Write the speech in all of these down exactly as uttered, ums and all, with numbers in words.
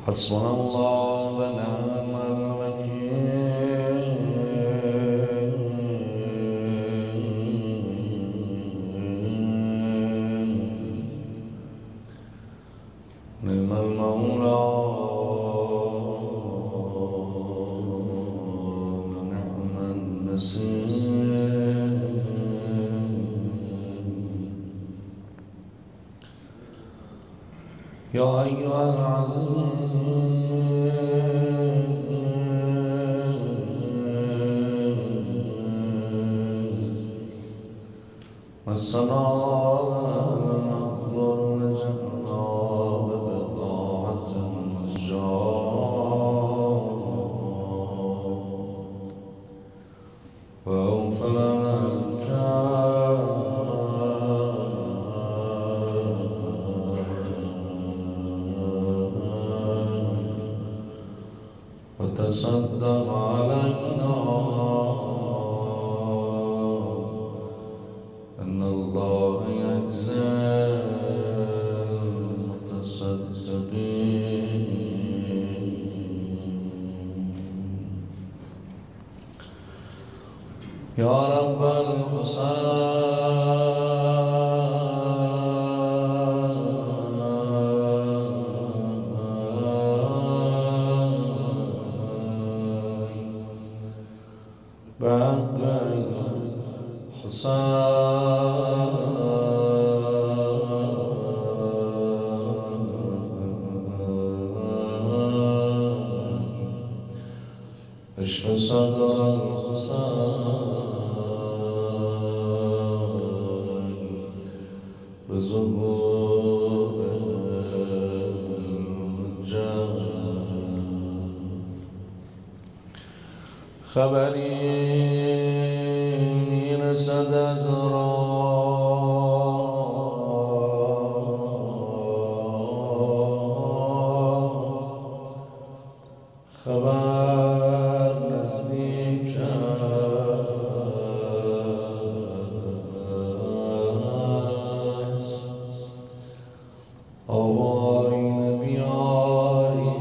حسبنا الله ونعم الوكيل نعم المولى ونعم النصير يا أيها العزيز والصلاة نحضر الجناب بضاعة النجار واغفر لنا وتصدق علينا أن الله يجزي المتصدقين يا رب الحسين بعد الحسين اشف صدر الحسين بظهور الرجال خبری میرسد از راه خبر نزدیک است آوای بیاری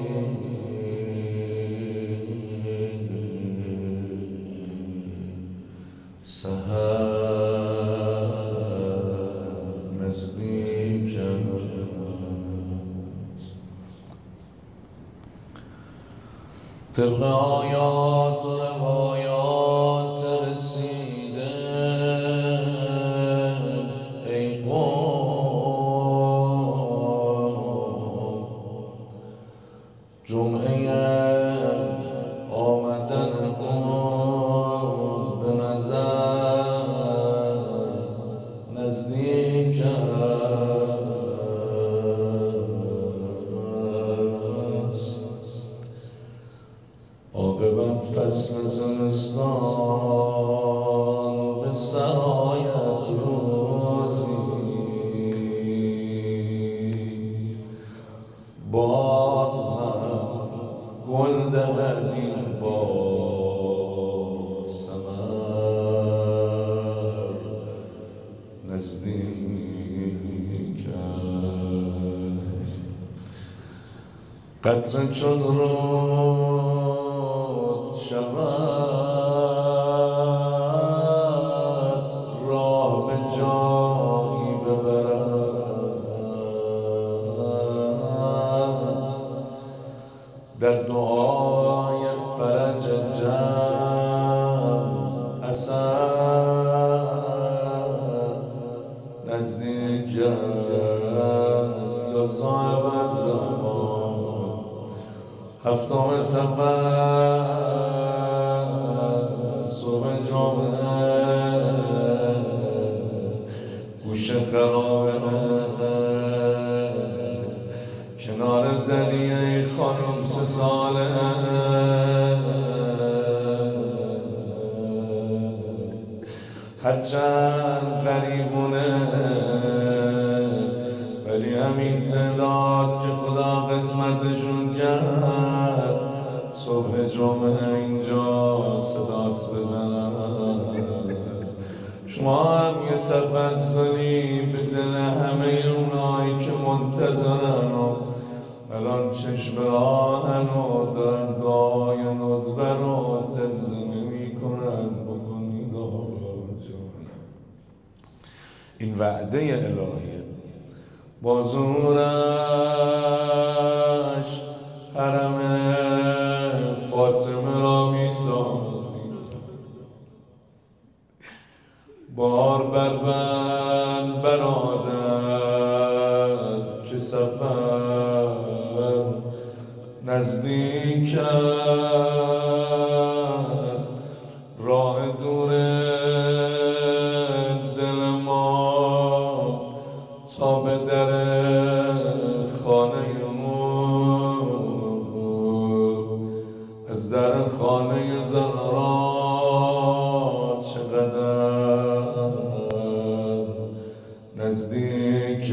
سحر نزدیک است طبق آیات و روایات رسیده ای قوم جمعه آمدن قوم به نظر نزدیک است عاقبت فصل زمستان به سرایت روزی باز هم گل دهد این با ثمر نزدیک است قطره چون رود شود راه به جایی ببرد در دعای فرج جمع اثر نزدیک است یا صاحب زمان هفتم سفر صبح جمعه گوش خرابه کنار زریعه خانم سه ساله هرچند غریبونه ولی همین تعداد که خدا قسمتشون کرد صبح جمعه اینجا صدات بزنن شما هم یه تفضلی به دل همه اونایی که منتظرن و الان دارن چشم راهن و دارن دعای ندبه رو زمزمه میکنن بکنید جان. این وعده الهیه. با زورش حرم فاطمه را میسازی، بار بربند برادر که سفر نزدیک است، راه دور دل ما تا به در خانه ما، از در خانه زهرا چقدر نزدیک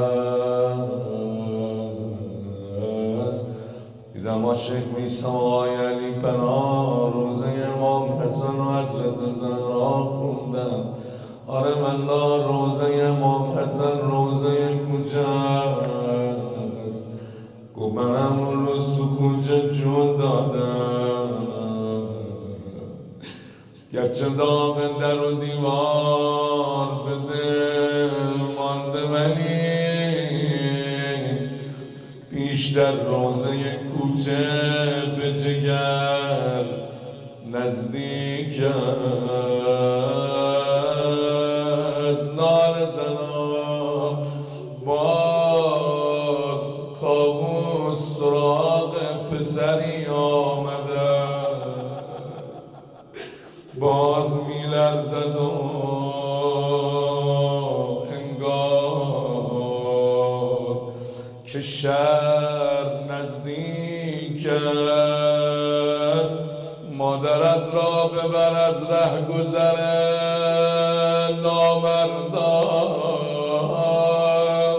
است. دیدم عاشق میسای علی فنا روزه امام حسن و حضرت زهرا خوندم. آره والله روزه امام حسن روزه کجاست؟ گفت من همون روز تو کوچه جون دادم، گرچه داغ در و دیوار به دل مانده ولی بیشتر روزه کوچه به جگر نزدیک است. نال زنا باز کابوس سراغ پسری آمده، باز میلرزد و انگار که شهر نزدیک است. مادرت را ببر از ره گذر نامردان،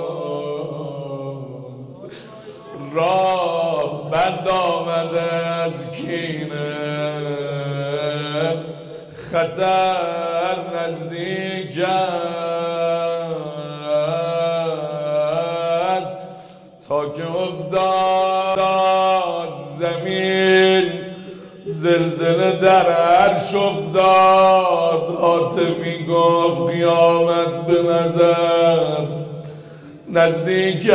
راه بند آمده از کینه، خطر نزدیک است. تا که افتاد زمین زلزله در عرش افتاد، حاتمی گفت قیامت به نظر نزدیک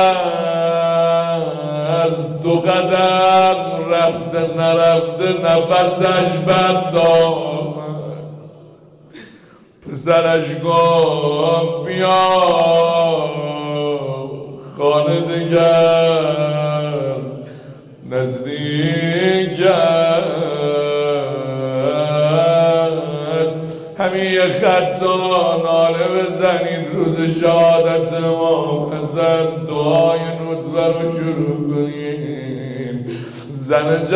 است. دو قدم رفته نرفته نفسش بند آمد، پسرش گفت بیا خانه دگر نزدیک است. همین خطا ناله بزنید روز شهادت امام حسن، دعای ندبه رو شروع کنید. زن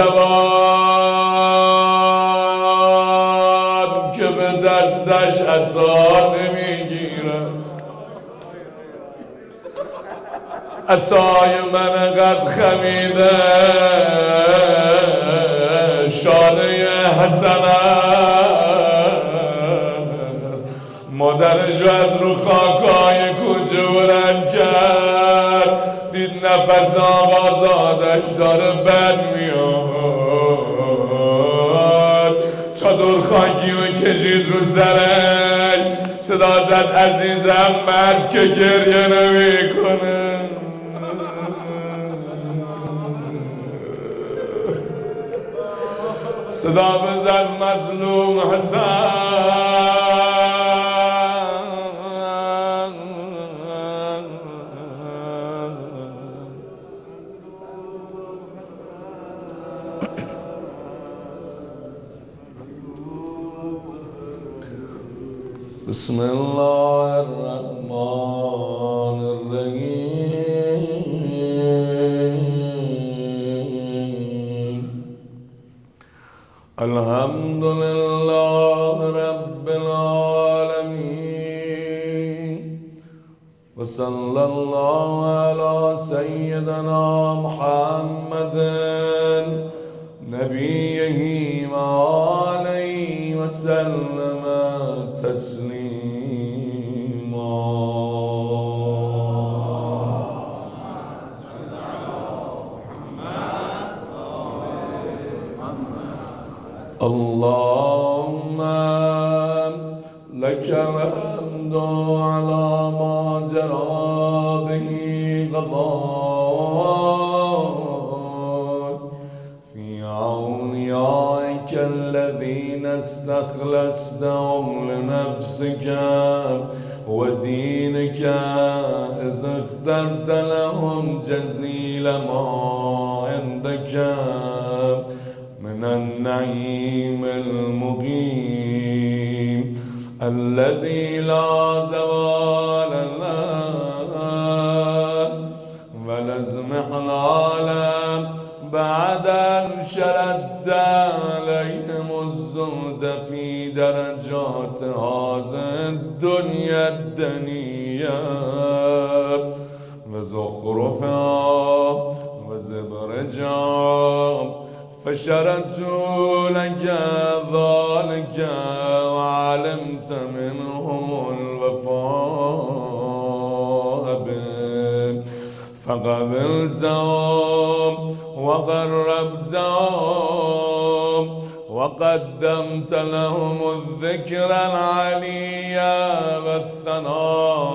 جوان که به دستش عصا نمیگیرد، عصای من قد خمیده شانه حسن است. مادرش از رو خاکای کوچه بلند کرد، دید نفس آقازادش داره بد میاد، چادر خاکی و کشید رو سرش، صدا زد عزیزم مرد که گریه نمی کنه. صدا بزن مظلوم حسن، بسم الله الرحمن الرحیم. الحمد لله رب العالمين وصلى الله على سيدنا محمد نبيه وآله وسلم تسليما. اللهم لك الحمد على ما جرى به قضاءك في أوليائك الذين استخلصتهم لنفسك ودينك إذ اخترت لهم جزيل ما عندك من النعيم المقيم الذي لا زوال له ولازم حلاله بعد أن شردت عليهم الزهد في درجات هذه الدنيا الدنيا وزخرفها وزبرجها فشردوا لك ذلك وعلمت منهم الوفاء به فقبلتهم وقربتهم وقدمت لهم الذكر العلي والثناء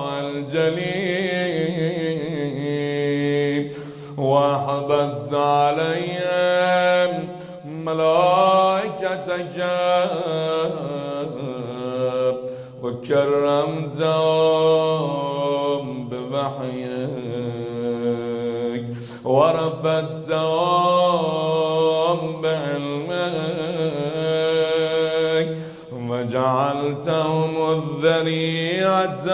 الجليل وحبت عليهم ملائكتك وكرمتهم بوحيك ورفدتهم بعلمك وجعلتهم الذريعة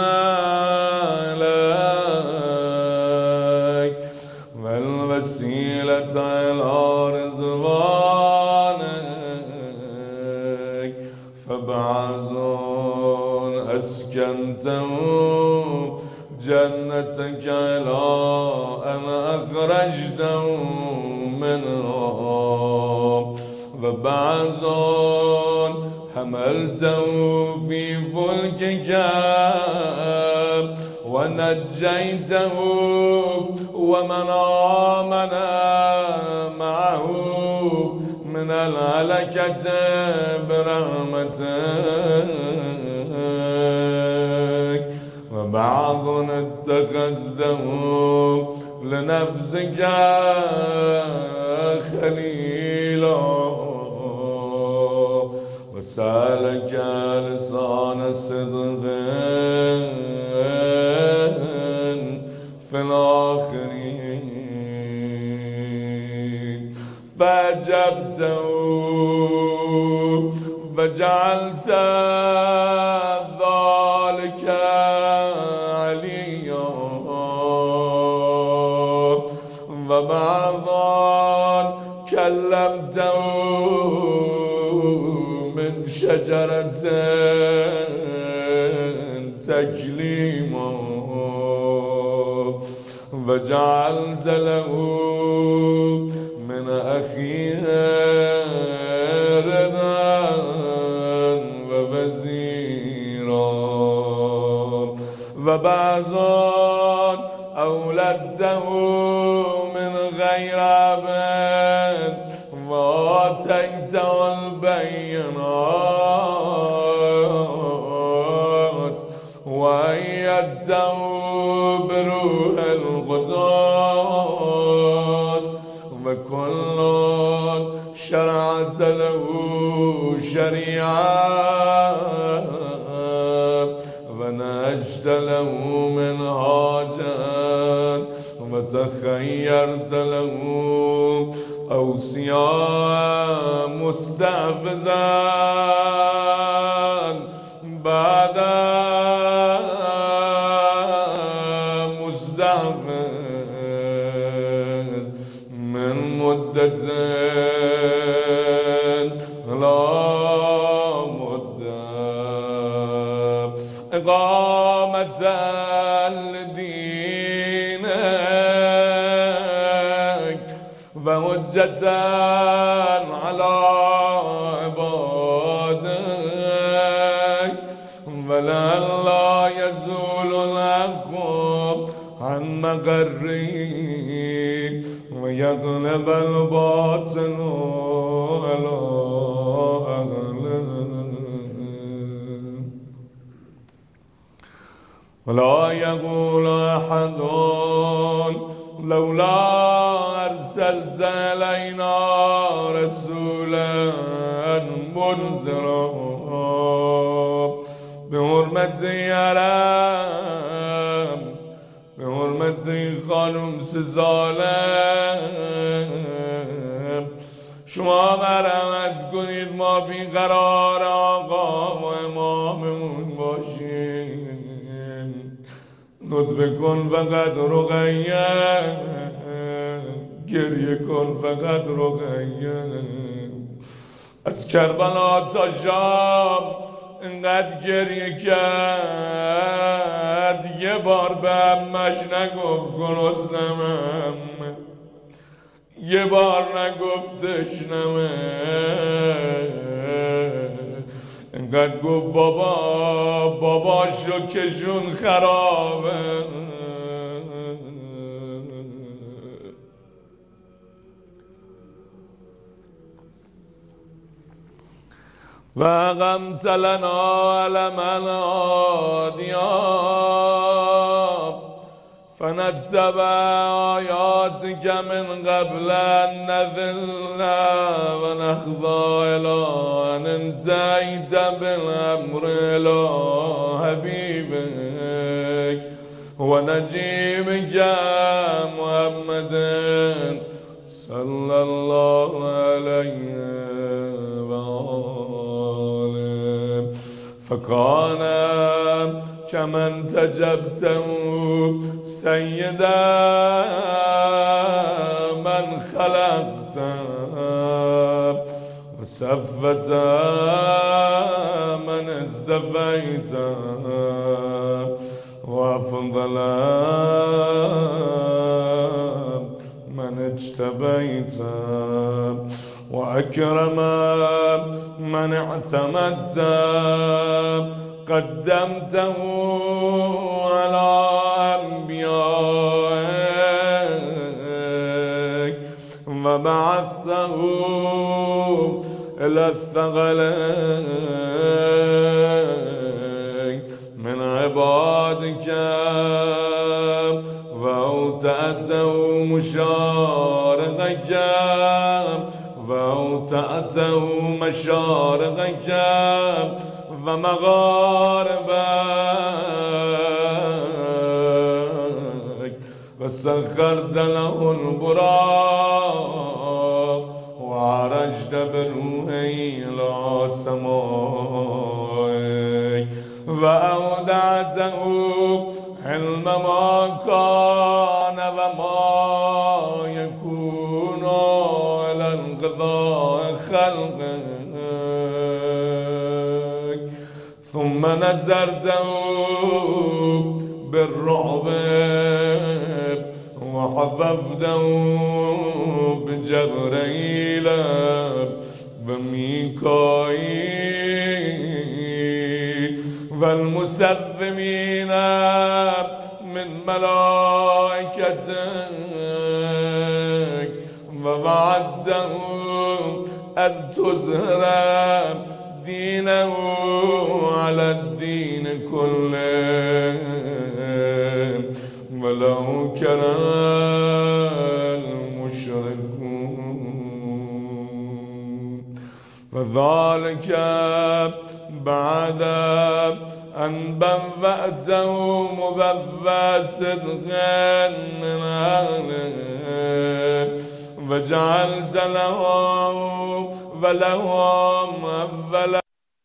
لك والوسيلة إلى رضوانك فبعزون أسكنتهم جنتك إلى أن أخرجتهم منهم وبعزون حملته في فلكك ونجيته ومن آمن معه من الهلكة برحمتك وبعض اتخذته لنفسك خليلا وسألك لسان صدق في الآخرين فأجبته فجعلت ذلك عليا وبعضا كلمته من شجرة تكليما وجعلت له من أخيها رضا ووزيرا وبعضا أولدته من غير عبد وآتيته البينات وأيدته بروح القدس وكل شرعت له شريعة ونهجت له منهاجا وتخيرت له أوصياء مستحفظا بعد مستحفظ من مدة لا مدة إقامة لدينك وحجة على عبادك ولئلا يزول الحق عن مقره ويغلب الباطل على ولا يقول أحد لولا أرسلت إلينا رسولا منذرا بحرمت حرم، بحرمت خانم سزالم، شما مرحمت کنید ما بیقرار آقا و اماممون باشیم. لطف کن فقط رقیه، گریه کن فقط رقیه. از کربلا تا شام انقدر گریه کرد، یه بار به همش نگفت گرسنمم، یه بار نگفت تشنمه، انقدر گفت بابا بابا شکشون خرابه. و غمت لنا علم الآدیاب فنتبع آیاتک من قبل ان نذل و نخضع الی ان انتهیت بالامر الی حبیبک و نجیبک محمد صلی الله علیه و آله. فکان كمن تجبته سيدا من خلقت وصفت من اصطفيت وافضل من اجتبيت واكرم من اعتمدت قدمته على أنبيائك وبعثته إلى الثقلين من عبادك وأوتأته مشارقك وأوتأته مشارقك ومغاربك وسخرت له البراق وعرجت بروحه إلى سمائك وأودعته علم ما كان وما يكون إلى انقضاء خلقه ثم نزرته بالرعب وحفظته بجبريل وميكائيل والمسلمين من ملائكتك ووعدته أن تظهر دينه على الدين كله ولو كره المشركون وذلك بعد أن بوأته مبوى صدق من أهله وجعلت لهم ولهم أولا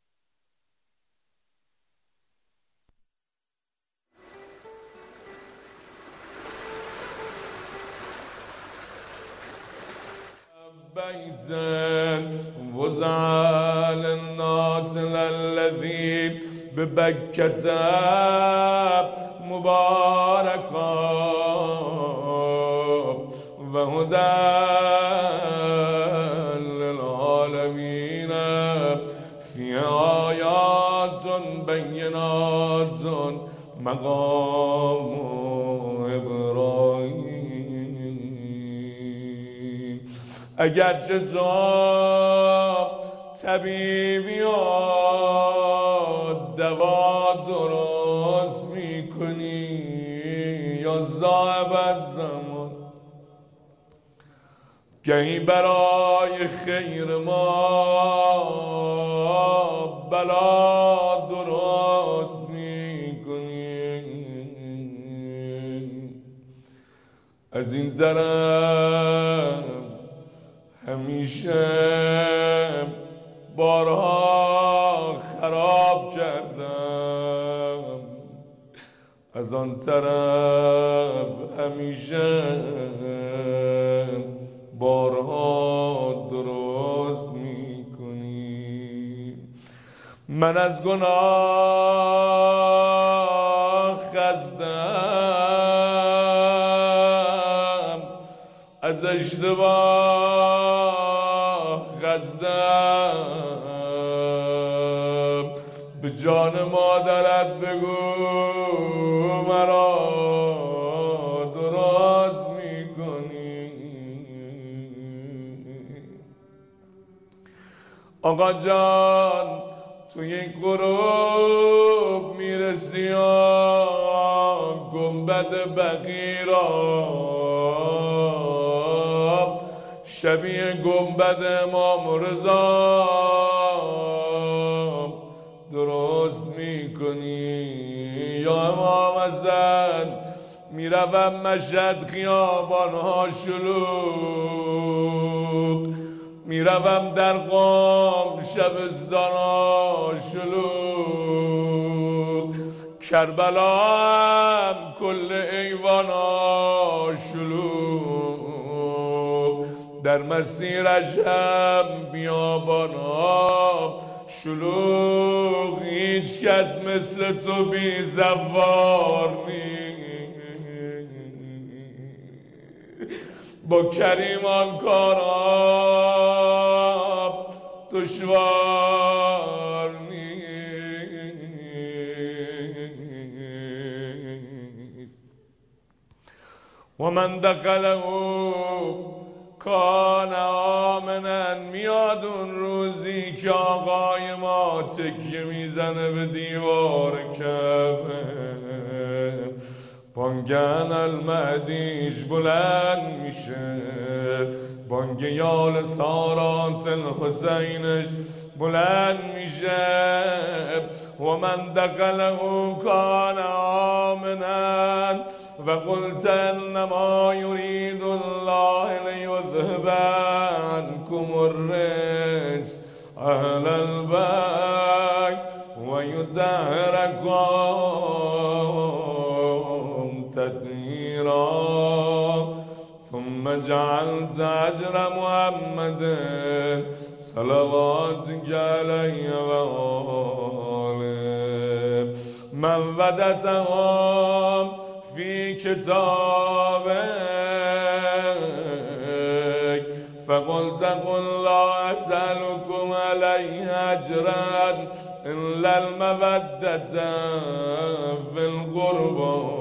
بيتا وزعا للناس الذي ببكة مباركا وهدى للعالمين في آيات بينات مقام إبراهيم. اگرچه تو طبیبی و دوا درست میکنی مصائب الزمان گهی برای خیر ما بلا درست میکنی، از این طرف همیشه بارها خراب کردم، از آن طرف همیشه بارها درست میکنی. من از گناه خستم، از اشتباه خستم، به جان مادرت بگو مرا درست میکنی. آقا جان توی این غروب میرسی گنبد بقی را، شبیه گنبد امام رضا درست میکنی. یا امام حسن میروم مشهد خیابانها شلوغ، میروم در قم شبستانها شلوغ، کربلا هم کل ایوانها شلوغ، در مسیرش هم بیابانها شلوغ، هیچ کس مثل تو بی زوار نیست، با کریمان کارا دشوار نیست. و من دخله کان آمنا، میاد اون روزی که آقای ما تکیه میزنه به دیوار کعبه، بانگن المهدیش بلند میشه، بانگ یال سارات الحسینش بلند میشه. و من دخله کان آمنا و قلت انما یرید الله لیذهب عنکم الرجس اهل البیت و یطهرکم تطهیرا. ثم جعلت اجر محمد صلواتک علیه و آله مودتهم فی کتابک، فقلت قل لا اسألكم علیه اجرا الا المودة فی القربى،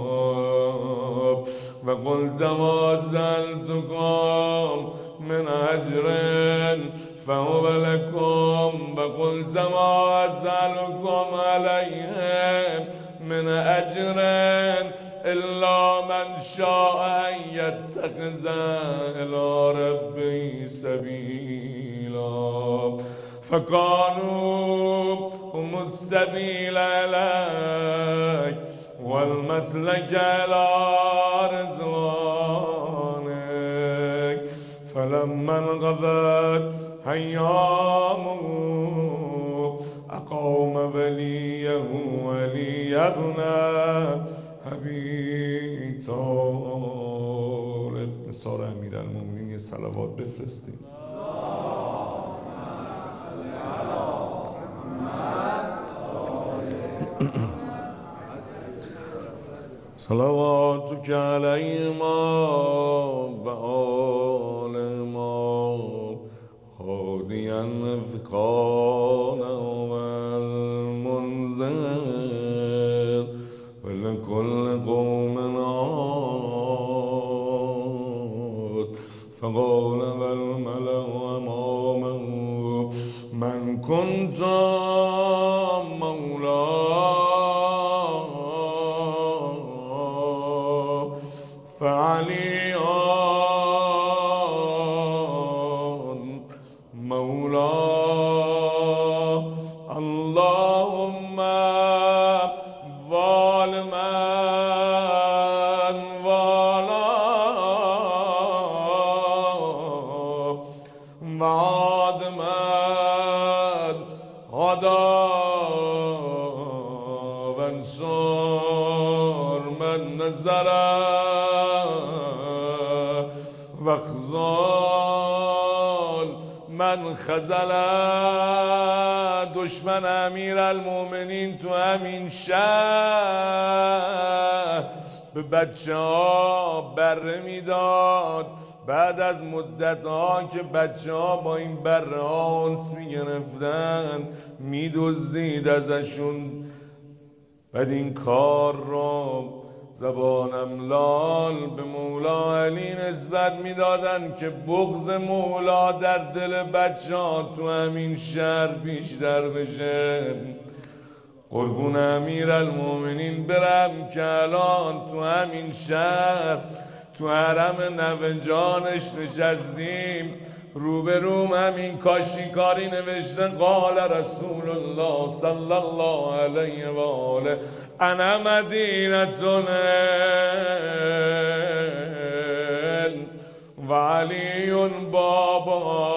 وقلت ما سألتكم من أجر فهو لكم، وقلت ما أسألكم عليه من أجر إلا من شاء أن يتخذ إلى ربه سبيلا، فكانوا هم السبيل إليك والمسلك إلى رضوانك. فلما انقضت أيامه أقام وليه ولي ابن أبي طالب. مثال امیرالمومنین صلوات بفرستید. صلواتك عليهما وآلهما هاديا اذكانا والمنذر ولكل قوم عاد. فقال والملأ أمامه من كنت مولاه وعادمت هدا وانصر من نظره وخزال من خزله. دشمن امیر المومنین تو همین شهر به بچه ها بره میداد. بعد از مدت ها که بچه ها با این بره ها انس میگرفتن میدزدید ازشون. بعد این کار رو زبان املال به مولا علی نسبت میدادن که بغض مولا در دل بچه ها تو همین شهر بیشتر بشه. قربون امیر المومنین برم که الان تو همین شهر تو حرم نوجانش نشستیم، روبروم همین کاشیکاری نوشته قال رسول الله صلی الله علیه و آله انا مدینتون و علی بابا.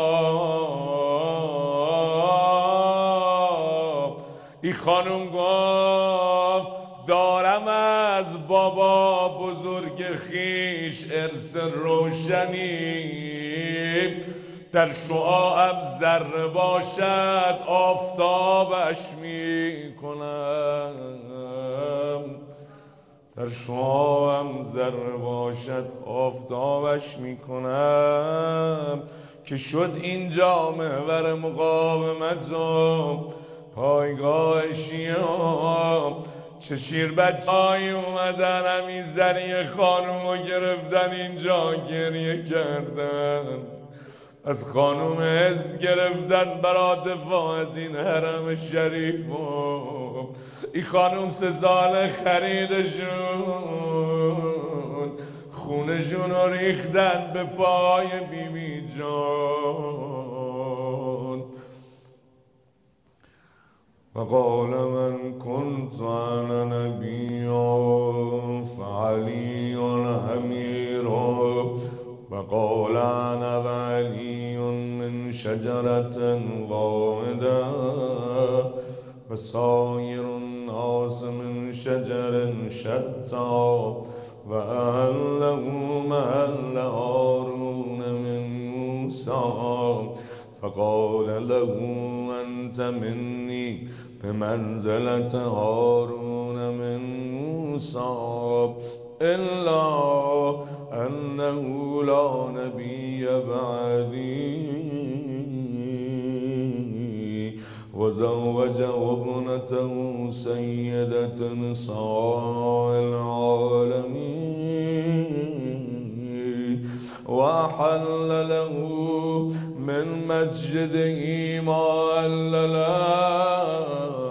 این خانم گفت دارم از بابا بزرگ خیش ارث روشنی، در شعاعم ذره باشد آفتابش می کنم، در شعاعم ذره باشد آفتابش می کنم. که شد اینجا محور مقاومتم، پایگاه شیعه. چه شیر بچه های اومدن همین زریع خانوم رو گرفتن اینجا گریه کردن، از خانوم عز گرفتن برا دفاع از این حرم شریف. این خانوم سه سال خریدشون، خونشون رو ریختن به پای بی بی جان. وقال من كنت انا نبيا فعلي امير، وقال انا وعلي من شجرة واحدة وسائر الناس من شجر شتى وأهله محل هارون من موسى. فقال له أنت مني بمنزلة هارون من موسى إلا أنه لا نبي بعدي. وزوج ابنته سيدة نساء العالمين وأحل له من مسجده ما أحل له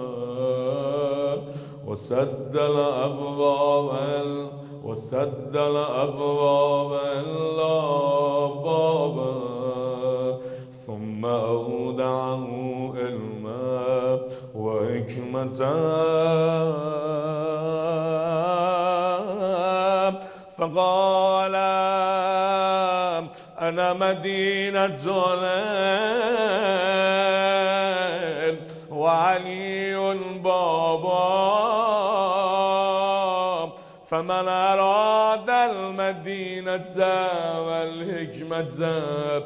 وسد الأبواب وسد الأبواب إلا بابا، ثم أودعه علما وحكمة فقال أنا مدينة وعلي بابا، فمن أراد المدينة والحكمة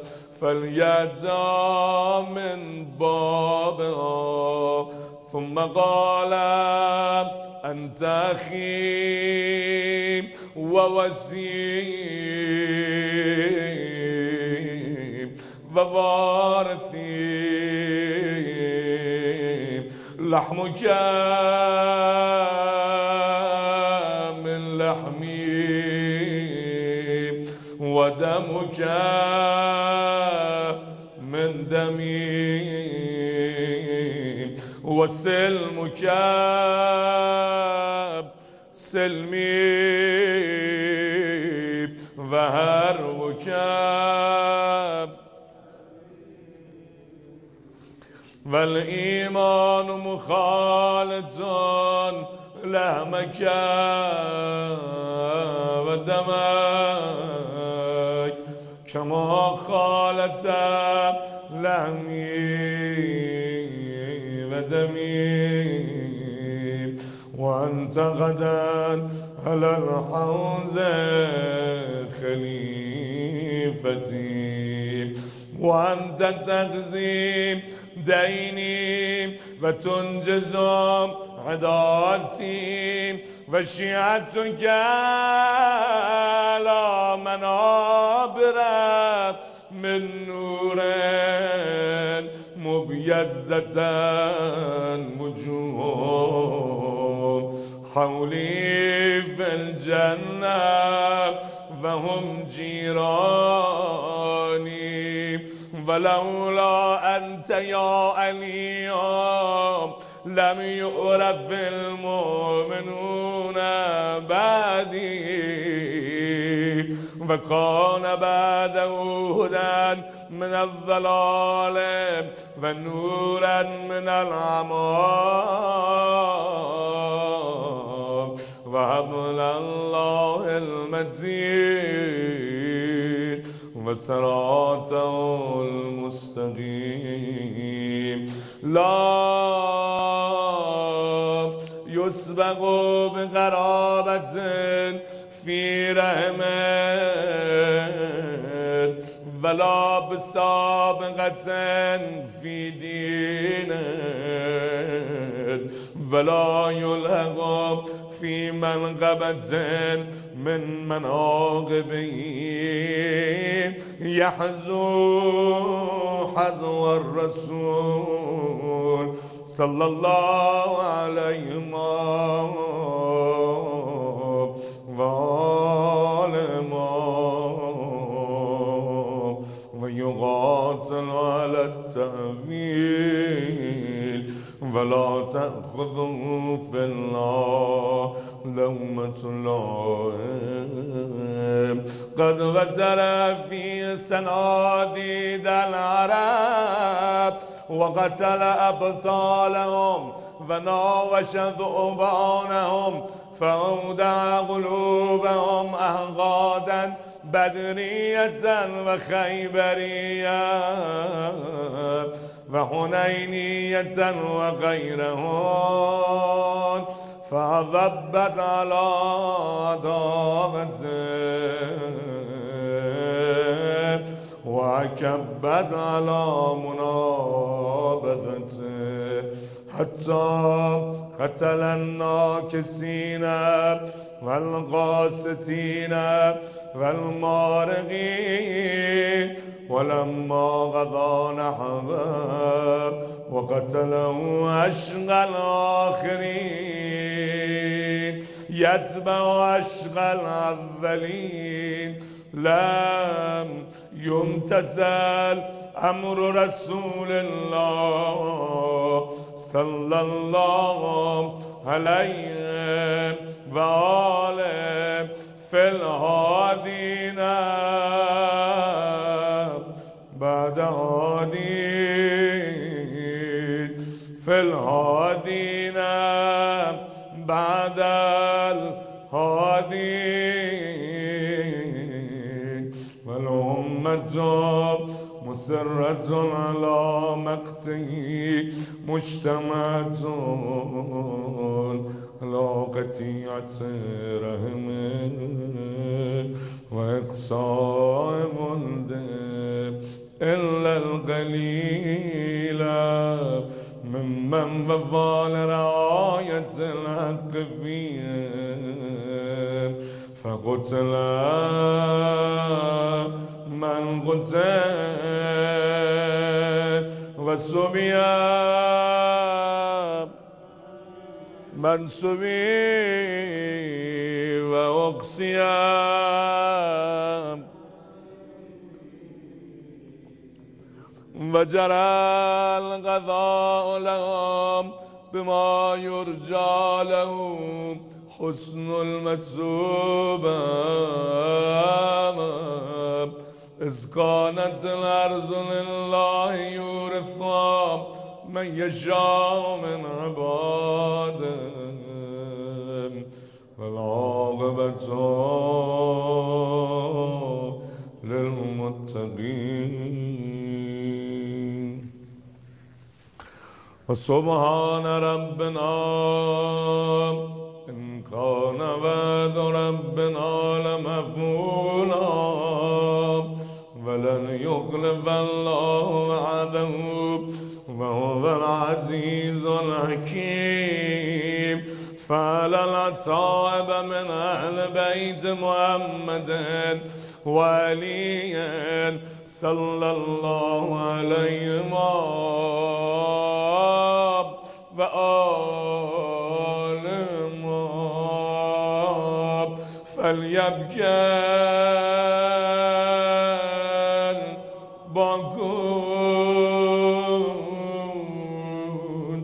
فليأتى من بابها. ثم قال أنت أخي ووسيم ووارثي، لحمك من لحمي ودمك من دمي وسلمك سلمي وهربك والإيمان مخالط لحمك ودمك. كما خالت لحمي ودمي وأنت غدا على الحوض خليفتي وأنت تقضي ديني وتنجز عدالتي وشيعتك على منابر من نور مبيزة وجوه حولي في الجنة وهم جيراني ولولا أنت يا علي لم يعرف المؤمنون بعدي وكان بعده هدى من الضلال ونورا من العمى وحبل الله المتين وصراطه المستقيم لا يسبق بقرابة في رحمة ولا بسابقة في دين ولا يلحق في منقبة من مناقبه يحزو حذو الرسول صلى الله عليه وآله ويقاتل على التأويل ولا تأخذه في الله لومة لائم قد غدر في سناديد العرب وقتل أبطالهم وناوش ذؤبانهم فأودع قلوبهم أهغادا بدرية وخيبرية وحنينية وغيرهن فضبت على عداوته وكبت على منابذته حتى قتل الناكسين والقاستين والمارقين ولما غضى نحبه وقتله أشقى الآخرين يتبع أشقى الأولين لم يمتثل أمر رسول الله صلى الله عليه وآله في الهادين بعد هادين في الهادين بعد الهادين والأمة مسرة على مقته مجتمعة على قطيعة رحم وإقصاء مندب إلا القليل ممن وفى لرعاية الحق فيهم فقتل من قتل وسبي من سبي وأقصي وجرى القضاء لهم بما يرجى له حسن المثوبة إذ كانت الأرض لله يورثها من يشاء من عباده والعاقبة للمتقين سبحان ربنا إن كان وعد ربنا لمفعولا ولن يخلف الله وعده وهو العزيز الحكيم. فعلى الأتائب من أهل بيت محمد وعلي صلى الله عليهم وآلهم فليبكي باكون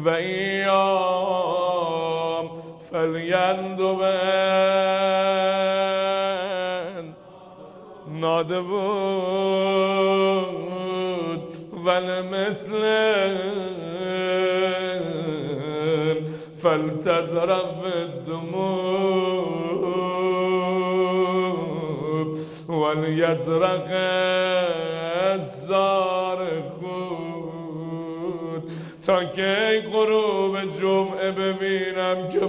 وإيام فليندبن نادبون والمسلم فلتزرف الدموع وليزرق الزارخون. تا که غروب جمعه ببینم که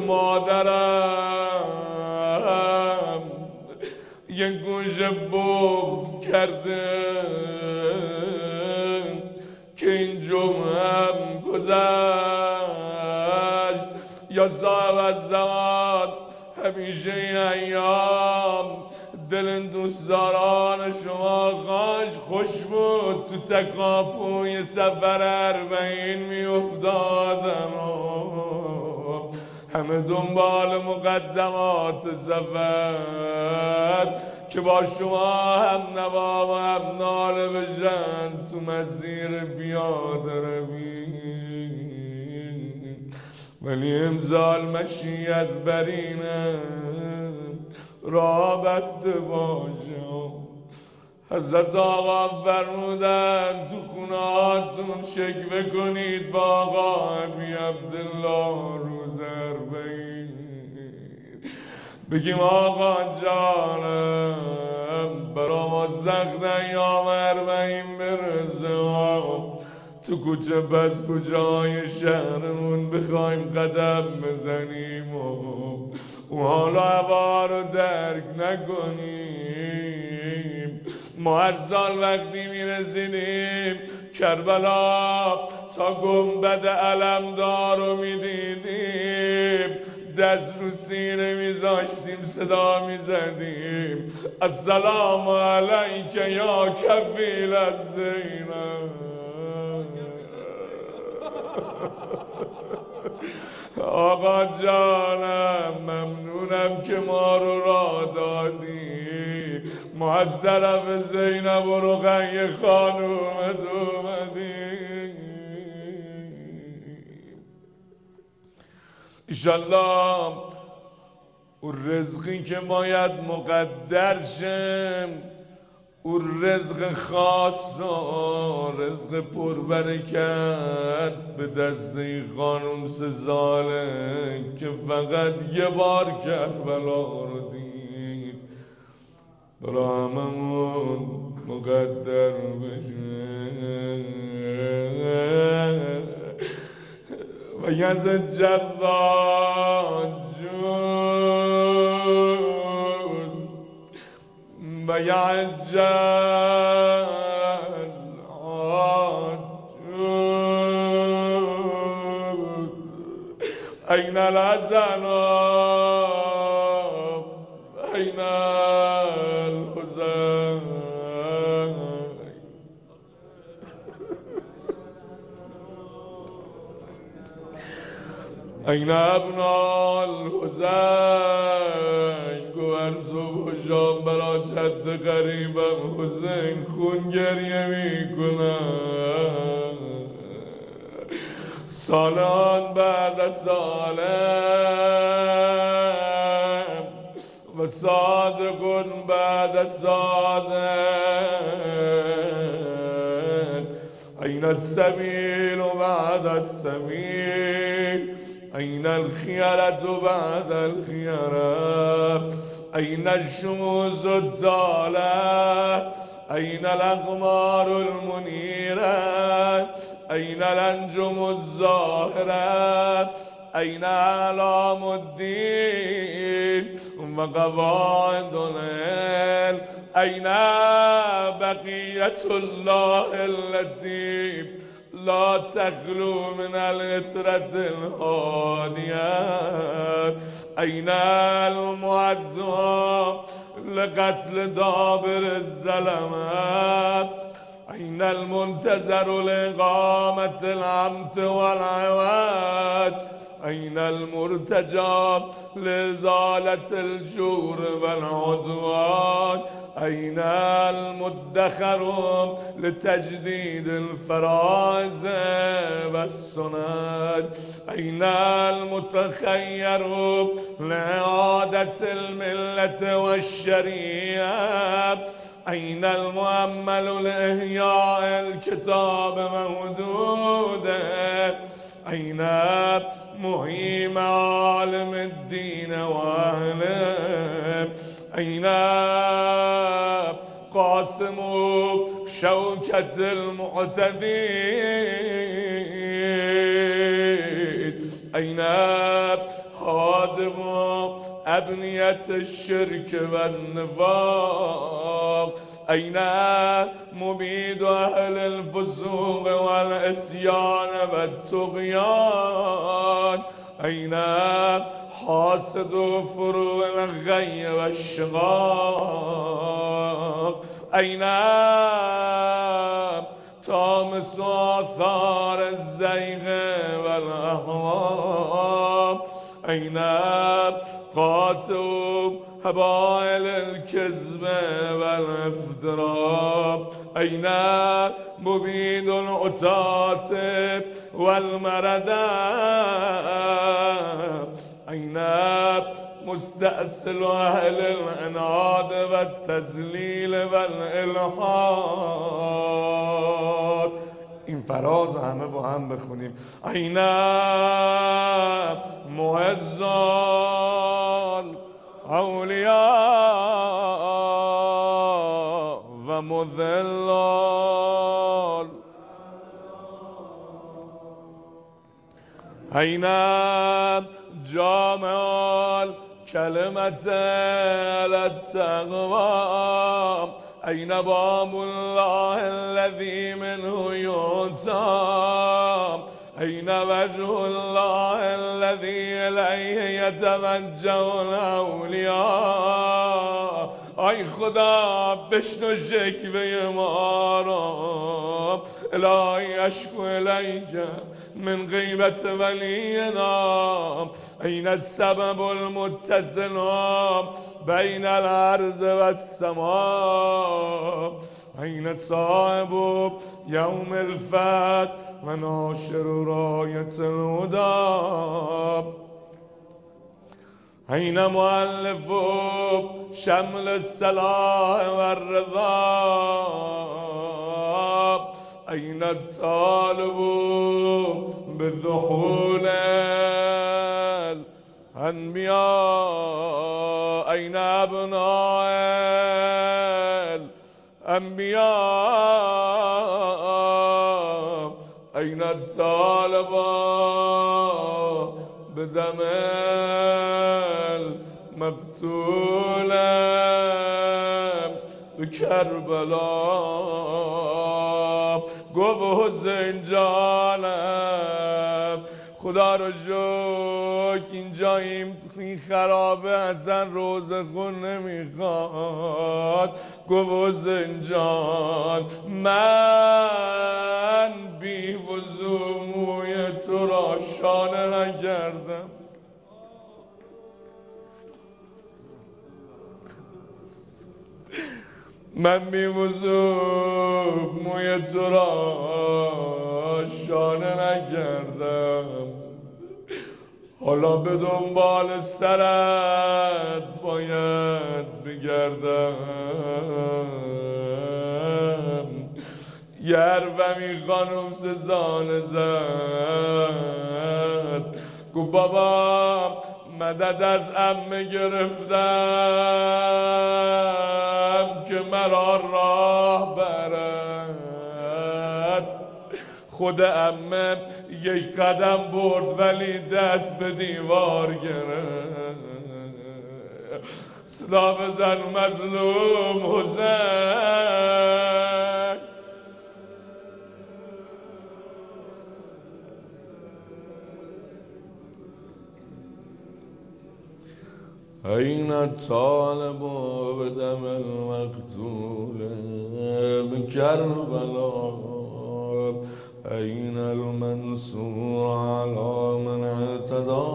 مادرم یک گوشه بغض کرده که این جمعه هم گذشت یا صاحب الزمان همیشه این ایام دل دوستداران شما خاش خوش بود تو تکاپوی سفر اربعین می افتادن همه دنبال مقدمات سفر که با شما هم نوا و هم ناله بشن تو مسیر پیاده روی. ولی امسال مشیت برینه را بسته باشم. حضرت آقا فرمودن تو خونهاتون شکوه کنید با آقا ابی عبدالله روز اربعین، بگیم آقا جانم برا ما سخت ایام اربعین برسه، تو کوچه پس کوچه های شهرمون بخوایم قدم بزنیم و حالا هوا رو درک نکنیم. ما هر سال وقتی میرسیدیم کربلا تا گنبد علمدار رو میدیدیم دست رو سینه میذاشتیم صدا میزدیم السلام علیک یا کفیل الزینب. آقا جانم ممنونم که ما رو راه دادی، ما از طرف زینب و رقیه خانومت اومدیم. ایشالله اون رزقی که باید مقدر شم، اون رزق خاص و رزق پربرکت به دست این خانم سزاله که فقط یه بار کربلا رو دید برای هممون مقدر بشه. و یزد جلال جون و یعجل عجود این الحسن این الحسین این ابنا الحسین گوهر صبح و شام برا چد قریبم حسین خون گریه می کنم. سالان بعد سالم و صادقون بعد صادق این السبیل و بعد السبیل این الخیرت و بعد الخیرت این الشموز الداله أين الأقمار المنيرة أين الأنجم الزاهرة أين أعلام الدين وقواعد العلم أين بقية الله التي لا تخلو من العترة الهادية أين المعدون لقتل دابر الزلمات أين المنتظر لإقامة العمت والعواج أين المرتجى لإزالة الجور والعدوان أين المدخر لتجديد الفرائض والسنن أين المتخير لإعادة الملة والشريعة أين المؤمل لإحياء الكتاب موجودا أين محيي معالم الدين وأهله أين قاسم شوكة المعتدين أين هادم أبنية الشرك والنفاق أين مبيد أهل الفسوق والعصيان والطغيان أين حاسد فروع الغي والشقاق أين طامس آثار الزيغ والأهواء أين قاتل هبائل الكذب والافتراء أين مبيد العتاة والمردى أين مستأصل أهل العناد والتذلیل والإلحاد. این فراز همه با هم بخونیم. أين معزال اولیاء و مذلال أين جامع كلمة التقوى أين باب الله الذي منه يؤتى أين وجه الله الذي إليه يتوجه الأولياء. ای خدا بشنو شکوه ما را، الهی اشکو الیک من غیبت ولینا. این السبب المتصل بین الارض و السماء. این صاحب یوم الفتح و ناشر رایت الهدى. این مؤلف شمل الصلاح و الرضا. این الطالب بذحول الانبیاء. این ابناء الانبیاء. این الطالب بدم المقتول بکربلا. گو حسین جانم خدا رو شکر اینجاییم، این خرابه اصلا روزخون نمیخواد. گو حسین جان من بی وضو موی تو را شانه نکردم. من بی وضو موی تو را شانه نکردم. حالا به دنبال سرت باید بگردم. گر ومی خانم سزانه زد گو بابا مدد از عمه گرفتم که مرا راه برد. خود عمه یک قدم برد ولی دست به دیوار گرفت. صدا بزن مظلوم حسین. این الطالب بدم المقتول بكربلا این المنصور على من اعتدى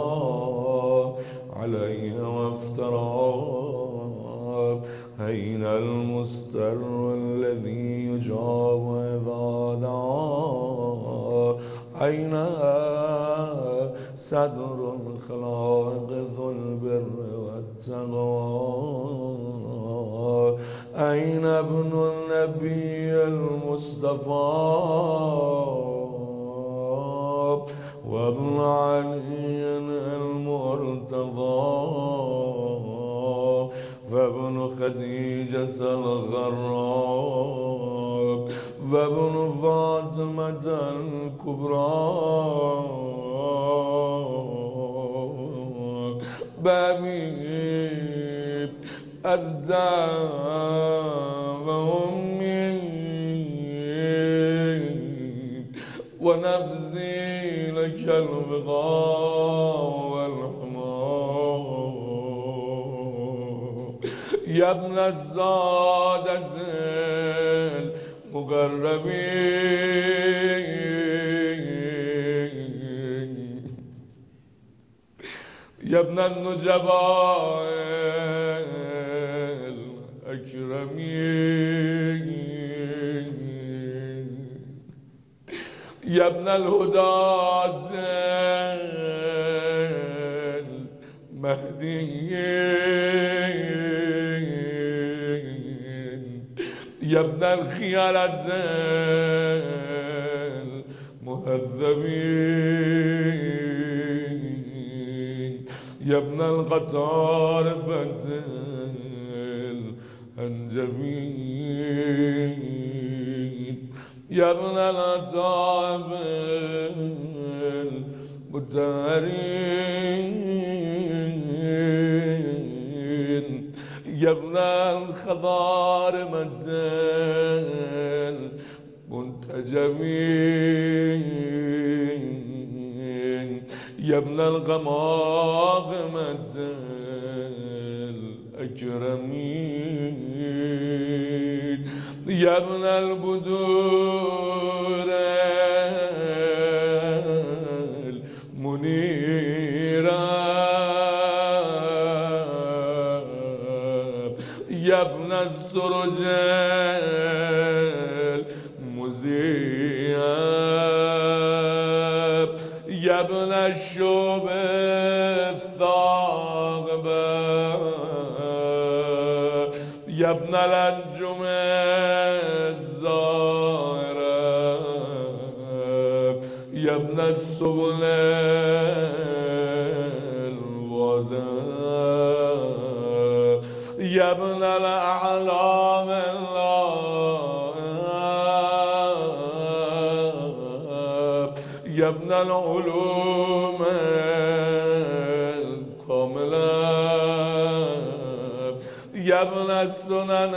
عليه وافترى این المستر الذي يجاب اذا دعا این صدر الخلائق ذو البر والتقوى أين ابن النبي المصطفى وابن علي المرتضى وابن خديجة الغراء وابن فاطمة الكبرى بابي الدار وأمي ونفسي لك البغاء والحمار يا ابن السادة المقربين يا ابن النجباء الأكرمين يا ابن الهداة المهديين يا ابن الخيارة المهذبين يا ابن القطارفة الأنجبين يا ابن الأطاب المتهرين يا ابن الخضارمة المنتجبين يا ابن الغماغمة الأكرمين يا ابن البدور المنيرة يا ابن السرج المزية يا ابن الشوب الثاغبة يا ابن الأنجم الزائرة يا ابن السبل الوزن يا ابن الأعلام يا ابن العلوم الكاملة يا ابن السنن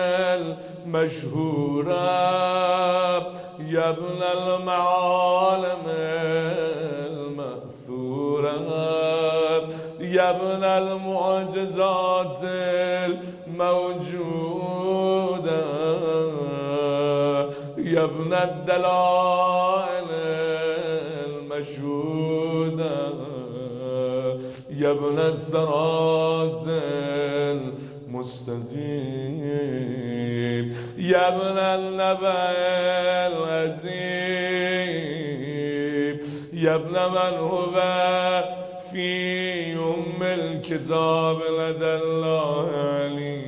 المشهورة يا ابن المعالم المأثورة يا ابن المعجزات الموجودة يا ابن الدلائل المشهودة يا ابن الصراط المستقيم يا ابن النبأ العظيم يا ابن من هو في أم الكتاب لدى الله علي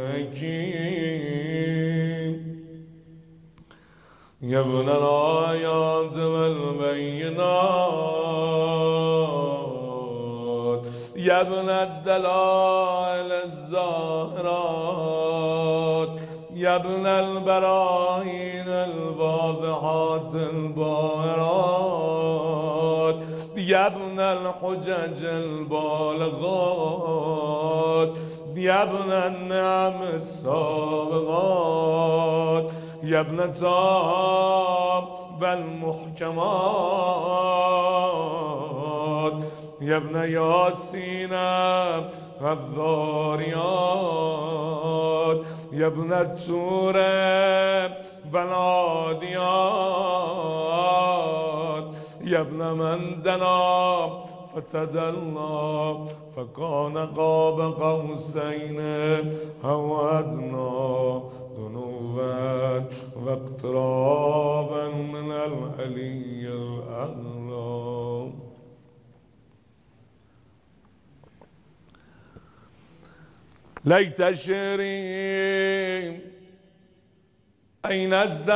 حكيم يا ابن الآيات والبينات يا ابن الدلائل الزاهرات يا ابن البراهين الواضحات الباهرات يا ابن الحجج البالغات يا ابن النعم السابغات يا ابن تاب والمحكمات يا ابن ياسين الذاريات يا ابن التور والعاديات يا ابن من دنا فتدلى فكان قاب قوسين أو أدنى دنوا واقترابا من العلي الأعلى. ليت شعري أين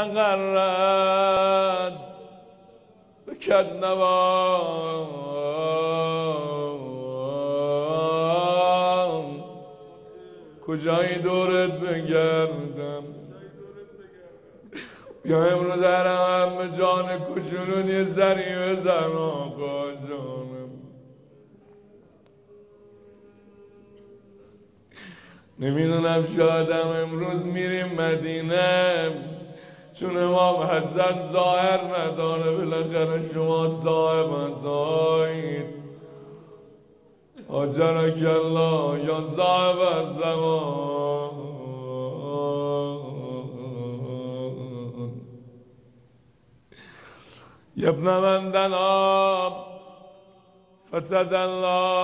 استقرت بك النوى کجای دورت بگردم یا امروز درم به جان کچولون یه سری بزن آقا جانم. نمیدونم شایدم امروز میریم مدینه چون امام حسن ظاهر نداره بالاخره شما صاحب ازایید آجرک الله یا صاحب الزمان. یا ابن من دنا فتدلى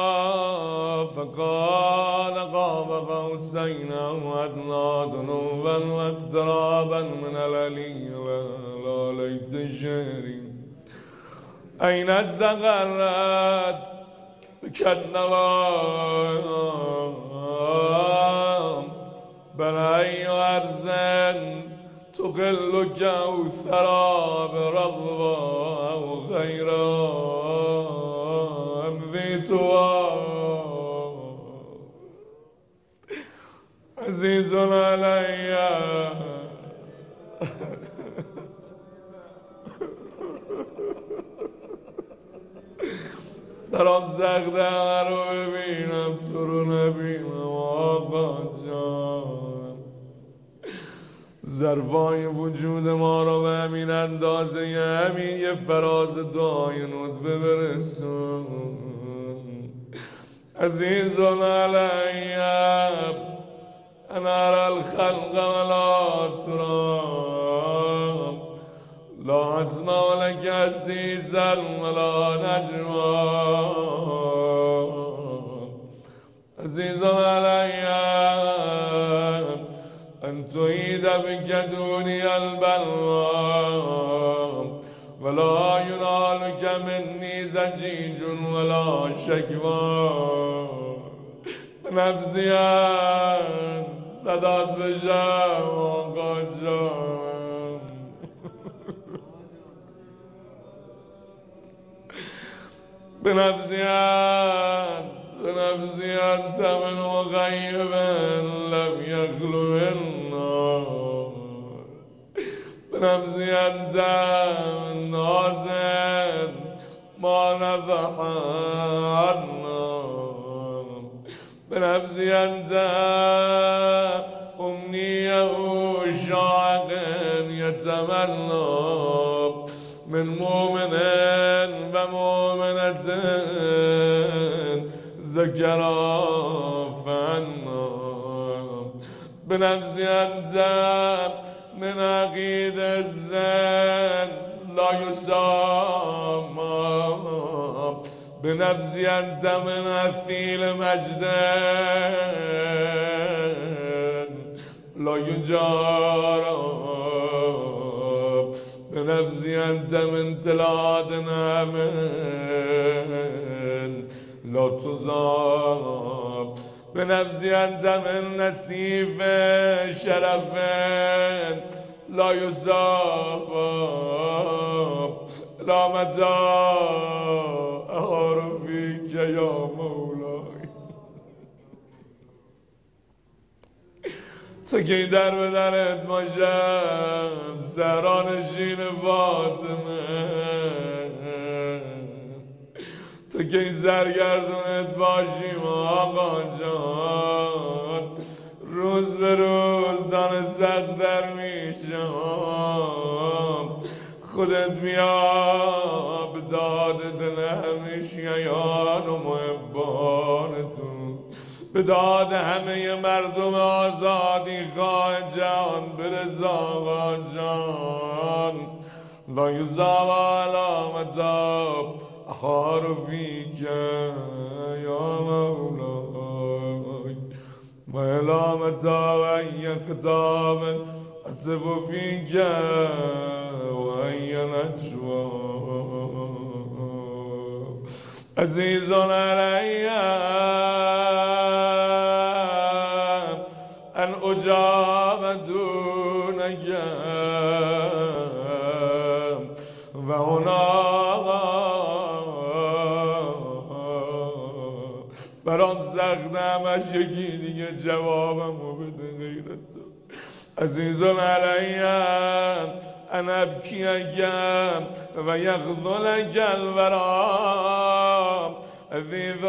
فقال قاب قوسين أو أدنى دنوا واقترابا من العلي لا ليت شعري أين استقرت بك النوى بل أي أرض تقل كوثرا برضوى أو غيرها عزيز علي درام سخته رو ببینم تو رو نبینم آقا جان. ظرفای وجود ما رو به همین اندازه همین یه فراز دعای نطفه برسون. عزیز علی انا ارى الخلق ولا ترام لا اسمع لك عزيزا ولا نجوى. عزيز علي أن تعيد بك دوني البلوى ولا ينالك مني زجيج ولا شكوى. نفسي صدات بشم آقا جان. بنفسي بنفسي أنت من مغيب لم يخلو النار. بنفسي أنت من نازل ما نفح النار. بنفسي أنت أمنيه شاق يتمنى من مؤمن ومؤمنة ذكرا فالنار. بنفسي أنت من عقيد الزن لا يسامى. بنفسي أنت من أثيل مجد لا يجارى. بنفسي أنت من تلاد نعم لا تزار. بنفسي أنت من نسيف شرف لا يزاب. لا متى أهار فيك يا مولاي. تا که این در به درت باشم سهرانشین فاطمه، تا که این سرگردونت باشیم آقا جان، روز به روز دانه سخت‌تر میشم، خودت بیا به داد دل همه شیعان و محبانتون، به داد همه مردم آزادی خواه جان برس آقا جان. لا یزاوا علامتا اخار فیک یا مولای و علامتا و ای کتاب اصف فیک و ای نجوا عزیز علی ان اجاب دونک و هنا برام سخت همش یکی دیگه جوابمو بده غیر تو. عزیز علیم ان ابکیکم و یخذلک الورام، عزیز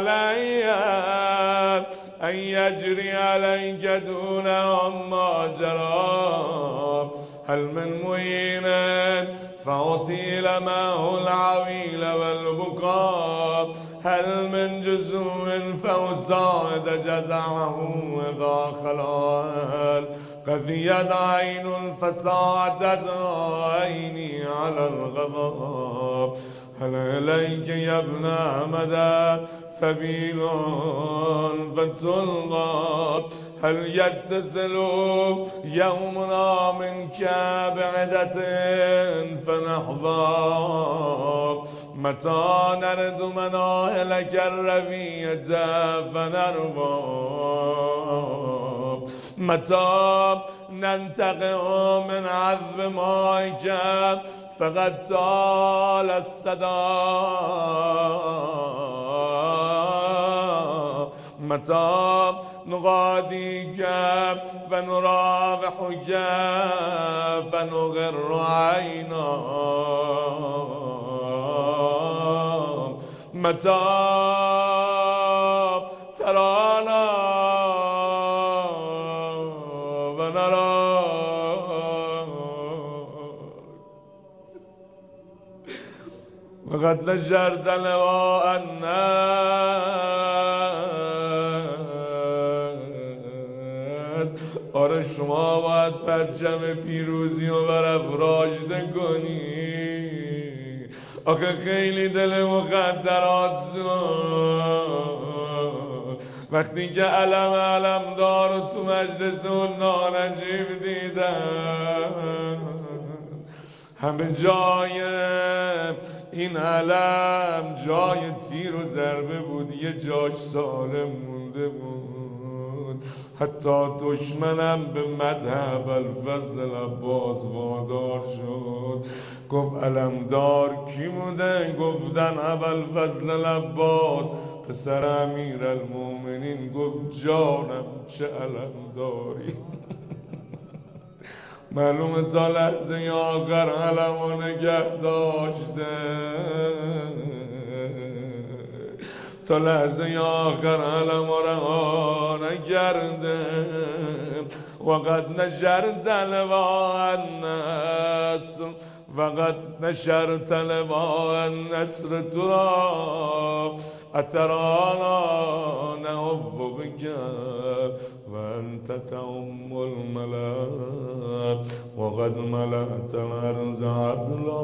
علیم ان یجری علیک دون ما جرام، هل من معین فاطیل معه العویل والبکا، هل من جزوم فأساعد جزعه إذا خلال، قضيت عين فساعدت عيني على الغضب، هل إليك يا ابن أحمد سبيل فتلقى، هل يتصل يومنا منك بعدة فنحظى، متى نرد مناهلك الربية فنرضى، متى ننتقم من عذب مائك فقد طال الصدى، متى نغاديك فنرافحك فنغر عينا، متى ترانا ونرى، وقد نشرت لواء الناس. آره شما باید پرچم پیروزی رو برافراشته کنی. آخه خیلی دل مخدرات شد وقتی که علم علم دار تو مجلس اون نانجیب دیدن، همه جای این علم جای تیر و ضربه بود، یه جاش سالم مونده بود. حتی دشمنم به مذهب الفضل عباس وادار شد، گفت علمدار کی بوده؟ گفتن ابوالفضل عباس پسر امیر المومنین. گفت جانم چه علمداری. معلومه تا لحظه آخر علمو نگه داشته، تا لحظه آخر علمو رها نکرده. وقد نشرت لواء النصر، وقد نشرت لواء النصر ترى أترانا نهف بك وأنت تؤم الملا، وقد ملأت الأرض عدلا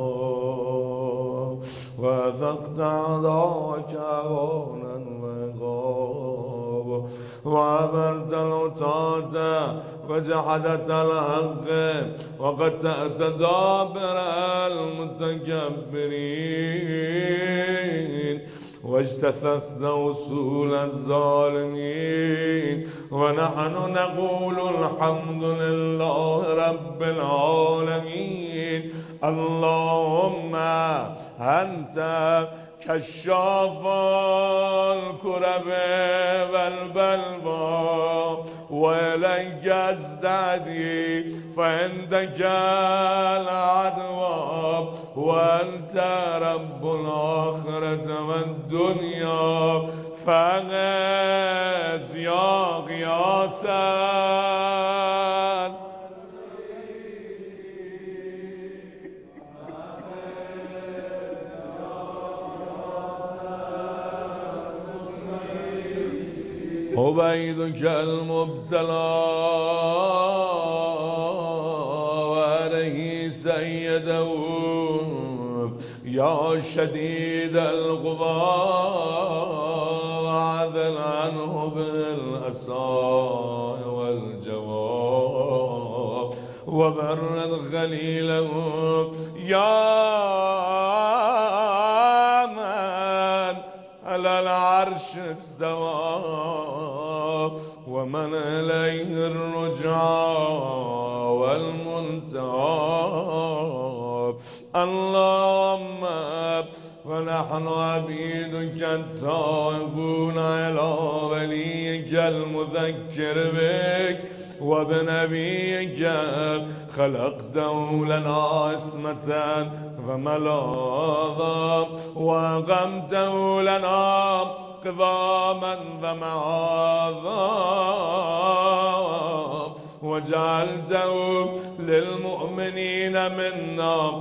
وأذقت أعداءك هونا وعقابا، وعبرت العتاة وجحدت الحق وقطعت دابر المتكبرين، واجتثثت وصول الظالمين. ونحن نقول الحمد لله رب العالمين. اللهم أنت كشاف الكرب والبلوى وإليك أستهدي فعندك العدوى وأنت رب الآخرة والدنيا فأغث يا غياثا عبيدك المبتلى وعليه سيده يا شديد القضى وعدل عنه بالأسى والجواب وبرد خليله يا من على العرش استوى ومن إليه الرجعى والمنتهى اللهم ونحن عبيدك التائبون إلى وليك المذكر بك وبنبيك خلقته لنا عصمة وملاذا وأقمته لنا قضاما ومعاذا وجعلته للمؤمنين منا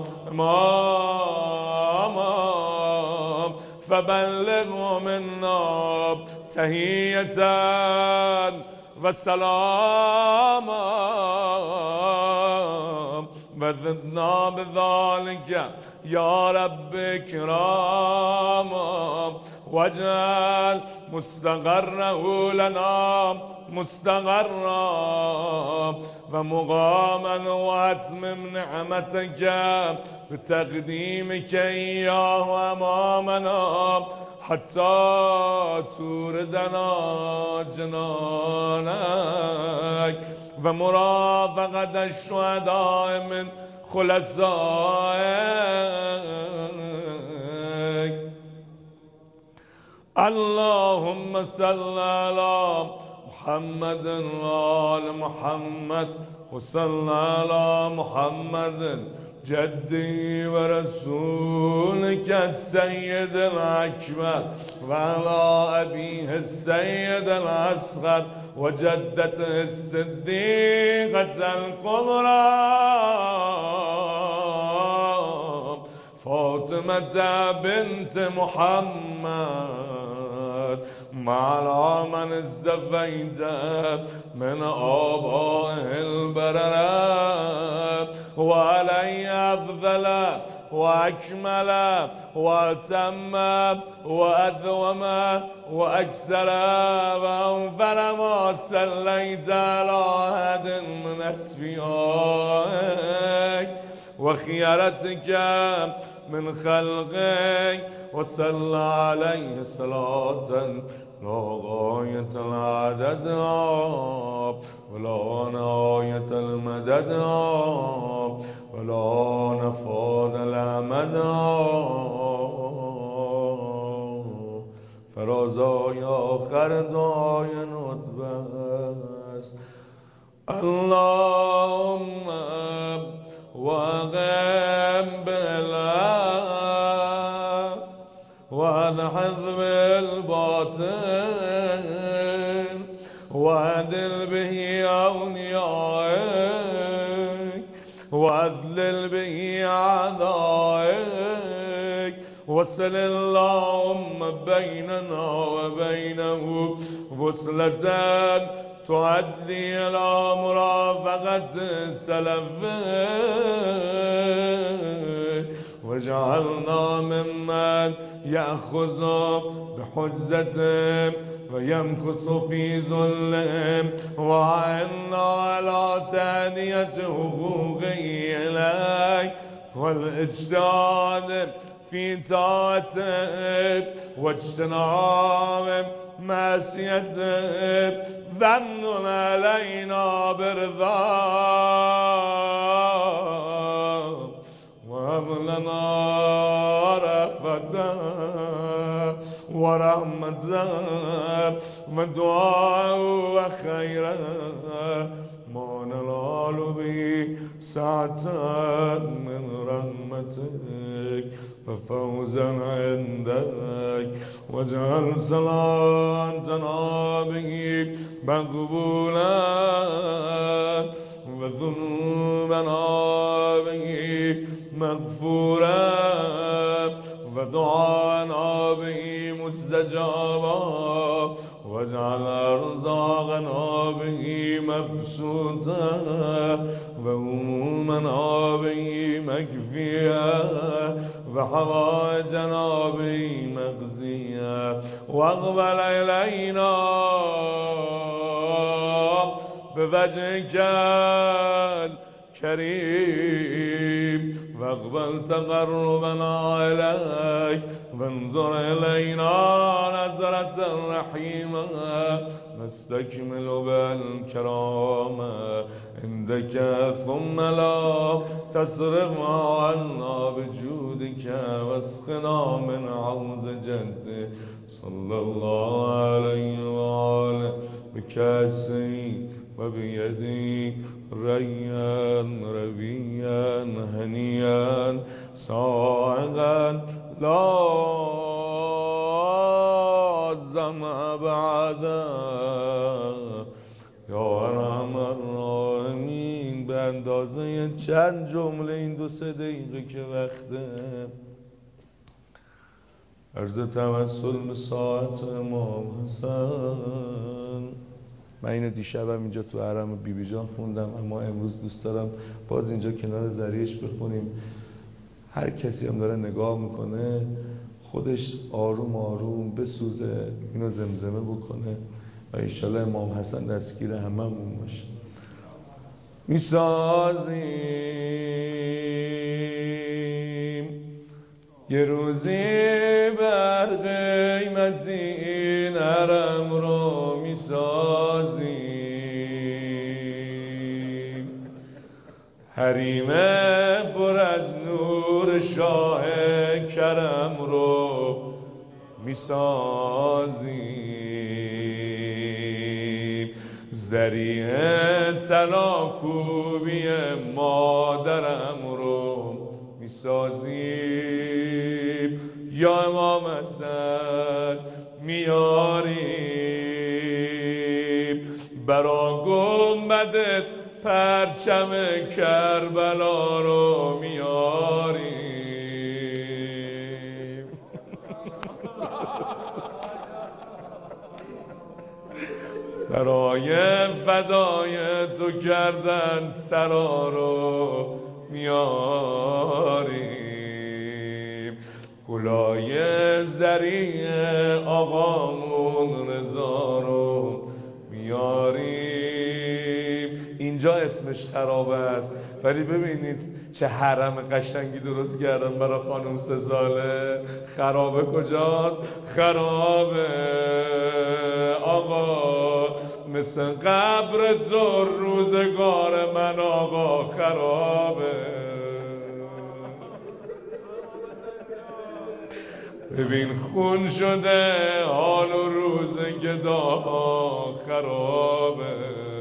إماما فبلغوا منا تحية وسلاما وزدنا بذلك يا رب كراما واجعل مستقره لنا مستقرا ومقاما واتمم نعمتك بتقديمك إياه أمامنا حتى توردنا جنانك ومرافقة الشهداء من خلصائك اللهم صل على محمد وآل محمد وصل على محمد جدي ورسولك السيد الأكبر وعلى أبيه السيد الأصغر وجدته الصديقة الكبرى فاطمة بنت محمد مع من استفيته من آبائه البررة وعلي أفضل وأكمل وأتم وأدوم وأكثر وأنفر ما صليت على أحد من أصفيائك وخيرتك من خلقك وصلى عليه صلاة لا غاية العدد ولا نهاية المدد ولا نفاذ الأمد فرازای آخر دای ندبه است اللهم وغم بلا وأدحذ بالباطل وأدل به أوليائك وأذلل به أعدائك وصل اللهم بيننا وبينه وصلة تؤدي إلى مرافقة سلفه وجعلنا ممن يأخذ بحجتهم ويمكث في ذلهم وعنا على تهدية حقوقه إليك والاجتهاد في طاعته واجتناب معصيته ظن علينا برضاه وهب لنا رأفة ورحمة ودعاء وخيرا وفوزا عندك واجعل صلاتنا به مقبولا وذنوبنا به مغفورا ودعانا به مستجابا واجعل أرزاقنا به مبسوطا وهمومنا به مكفيا وحوائجنا به مقضيا واقبل إلينا بوجهك الكريم واقبل تقربنا إليك وانظر إلينا نظرة رحيمة نستكمل بالكرامة عندك ثم لا تصرف عنا بجودك واسقنا من عوز جدك صلى الله عليه وآله بكاسي وبيدي ريان ربيا هنيا صاعقا لا ظمأ بعدا یا ارحم الراحمین. به اندازه چند جمله این دو سه دقیقه که وقته عرض توسل به ساعت امام حسن. من اینو دیشبم اینجا تو حرم بی بی جان خوندم، اما امروز دوست دارم باز اینجا کنار ذریعش بخونیم. هر کسی هم داره نگاه میکنه خودش آروم آروم بسوزه، اینو زمزمه بکنه و انشالله امام حسن دستگیر هممون باشه. میسازیم یه روزی بر قیمت این حرم رو میسازیم، حریم پر از نور شاه کرم رو میسازیم، ذریعه تلاکوبی مادرم رو میسازیم. یا امام حسن میاریم برا گنبدت پرچم کربلا رو میاریم، برای فدای تو کردن سرا رو میاریم، کلای زری آقامون رضا رو میاریم. اینجا اسمش خرابه است ولی ببینید چه حرم قشنگی درست کردن برای خانم سزاله. خرابه کجاست؟ خرابه آقا مثل قبر تو روزگار من آقا خرابه. ببین خون شده حال و روز گدا خرابه،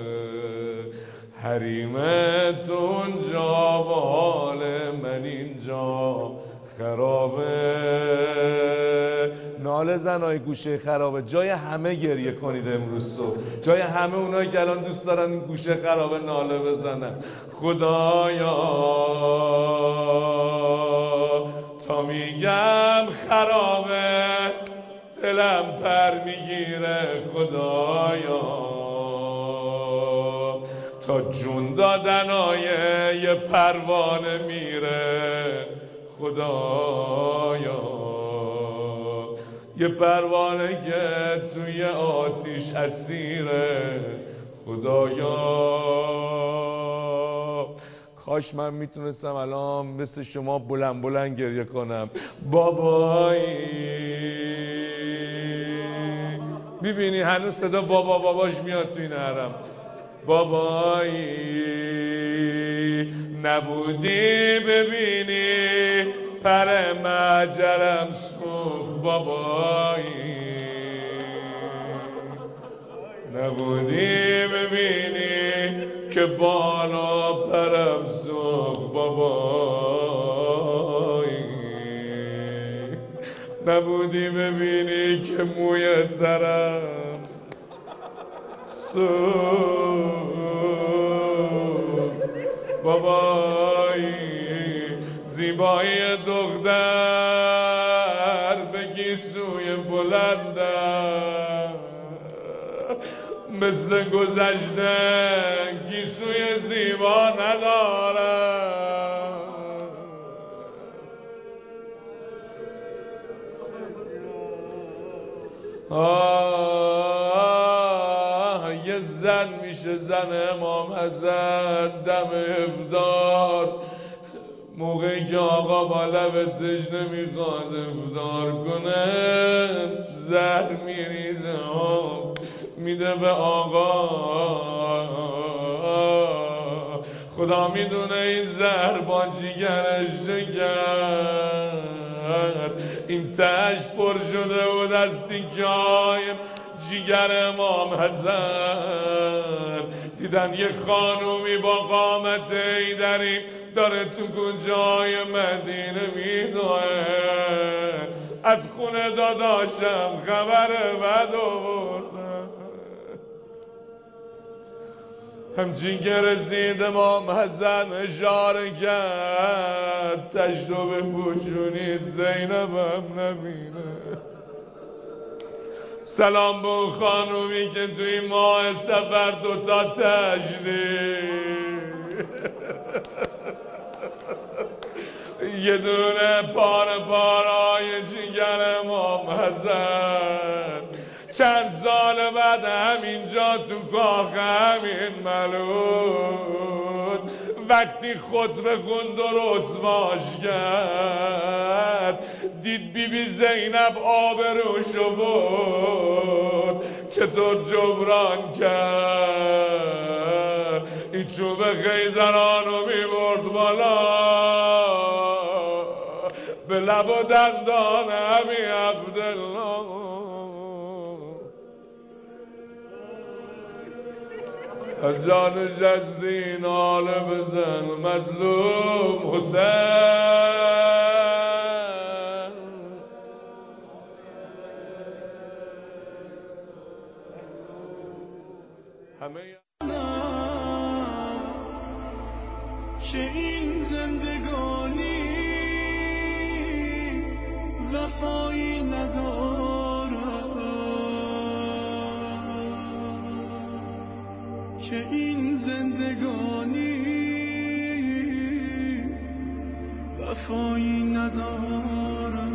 حریمت اونجا و حال من اینجا خرابه. ناله زنای گوشه خرابه، جای همه گریه کنید امروز صبح، جای همه اونایی که الان دوست دارن این گوشه خرابه ناله بزنن. خدایا تا میگم خرابه دلم پر میگیره، خدایا تا جون دادنای یه پروانه میره، خدایا یه پروانه که توی آتیش اسیره، خدایا کاش من میتونستم الان مثل شما بلند بلند گریه کنم. بابایی ببینی هنوز صدا بابا باباش میاد تو این حرم. بابایی نبودی ببینی پر مجرم سوخت، بابایی نبودی ببینی که بالا پرم سوخت، بابایی نبودی ببینی که موی سرم سوخت بابایی زیبایی دختر بگی سوی بلندم مثل گذشته گیسوی زیبا ندارم آه یه زن میشه زن امام حسن دم افطار موقعی که آقا با لب تشنه میخواد افطار کنه زهر میریزه میده به آقا خدا میدونه این زهر با جیگرش کرد این تش پر شده بود از تیکه‌های جیگر امام حسن دیدن یه خانومی با قامت ایدری داره تو کجای مدینه میدوه از خونه داداشم خبر بد آوردن هم جیگر رسید امام حسن اشاره کرد تشتو بپوشونید زینبم نبینه سلام به اون خانومی که توی ماه سفر دوتا تشریف یه دونه پاره پارای جیگر امام حسن چند سال بعد همینجا تو کاخ همین ملون وقتی خطبه خوند و رسواش کرد دید بی بی زینب آبروشو بود چطور جبران کرد این چوب خیزرانو می برد بالا به لب و دندان امی عبدالله جان جزدی ناله بزن مظلوم حسین همه که این زندگانی وفایی ندارد که این زندگانی وفایی ندارد